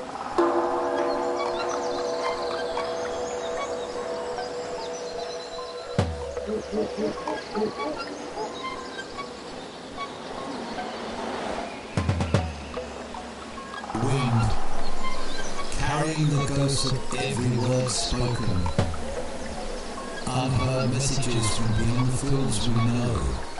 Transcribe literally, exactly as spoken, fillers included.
Wind, carrying the ghost of every word spoken, unheard messages from beyond the fields we know.